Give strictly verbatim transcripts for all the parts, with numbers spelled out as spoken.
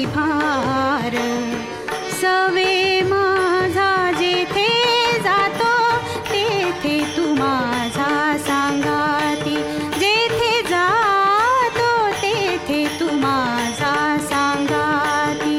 भार सवे माझा जेथे जातो तेथे तू माझा सांगाती जेथे जातो तेथे तू माझा सांगाती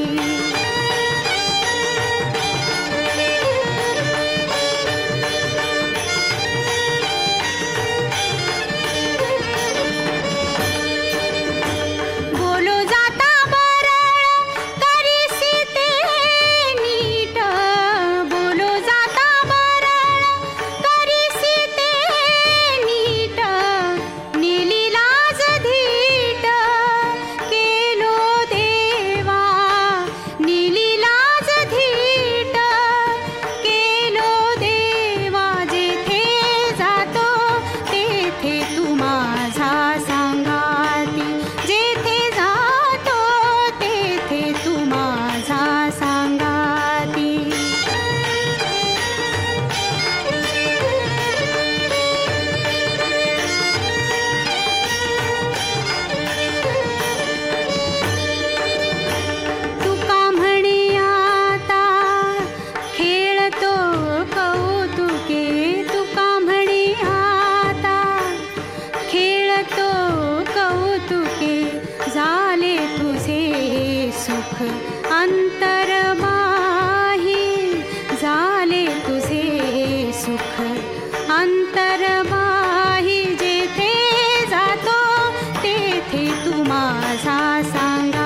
बोलो जाता बरळ करीसी ते नीट बोलो जाता बरळ करीसी ते नीट नेली लाज धीट केलो देवा नेली लाज धीट केलो देवा जेथे जातो तेथे तू माझा सांगाती जेथे जातो तेथे तू माझा सांगाती तुका म्हणे आता खेळतो कौतुके तुका म्हणे आता खेळतो कौतुके झाले तुझे सुख अंतरबाही झाले तुझे सुख अंतरबाही जेथे जातो तेथे तू माझा सांगा